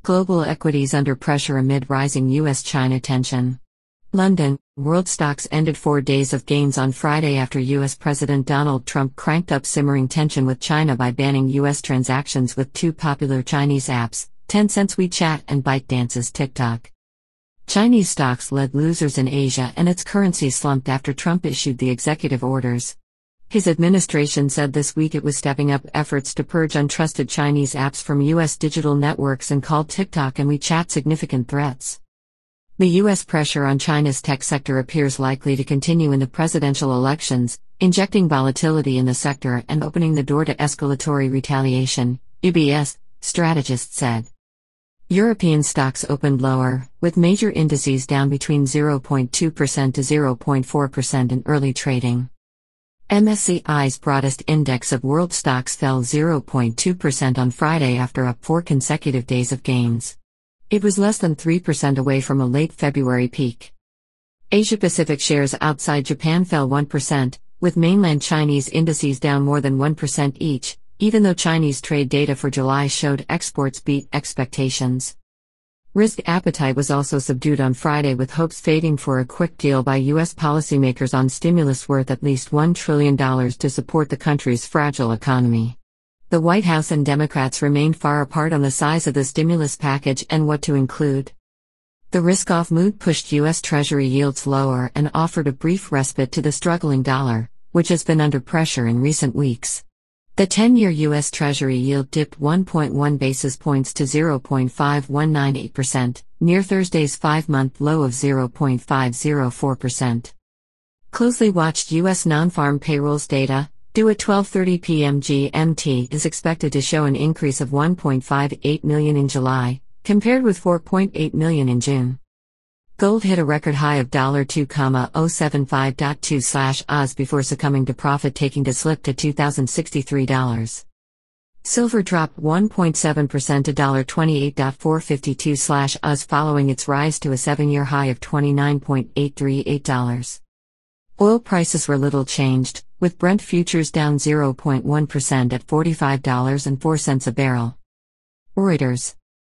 Global equities under pressure amid rising US-China tension. London, world stocks ended 4 days of gains on Friday after US President Donald Trump cranked up simmering tension with China by banning US transactions with two popular Chinese apps, Tencent's WeChat and ByteDance's TikTok. Chinese stocks led losers in Asia and its currency slumped after Trump issued the executive orders. His administration said this week it was stepping up efforts to purge untrusted Chinese apps from US digital networks and called TikTok and WeChat significant threats. The US pressure on China's tech sector appears likely to continue in the presidential elections, injecting volatility in the sector and opening the door to escalatory retaliation, UBS, strategists said. European stocks opened lower, with major indices down between 0.2% to 0.4% in early trading. MSCI's broadest index of world stocks fell 0.2% on Friday after up 4 consecutive days of gains. It was less than 3% away from a late February peak. Asia-Pacific shares outside Japan fell 1%, with mainland Chinese indices down more than 1% each, even though Chinese trade data for July showed exports beat expectations. Risk appetite was also subdued on Friday, with hopes fading for a quick deal by U.S. policymakers on stimulus worth at least $1 trillion to support the country's fragile economy. The White House and Democrats remained far apart on the size of the stimulus package and what to include. The risk-off mood pushed U.S. Treasury yields lower and offered a brief respite to the struggling dollar, which has been under pressure in recent weeks. The 10-year U.S. Treasury yield dipped 1.1 basis points to 0.5198%, near Thursday's 5-month low of 0.504%. Closely watched U.S. non-farm payrolls data, due at 12:30 p.m. GMT, is expected to show an increase of 1.58 million in July, compared with 4.8 million in June. Gold hit a record high of $2,075.2/oz before succumbing to profit-taking to slip to $2,063. Silver dropped 1.7% to $28.452/oz following its rise to a 7-year high of $29.838. Oil prices were little changed, with Brent futures down 0.1% at $45.04 a barrel. Reuters.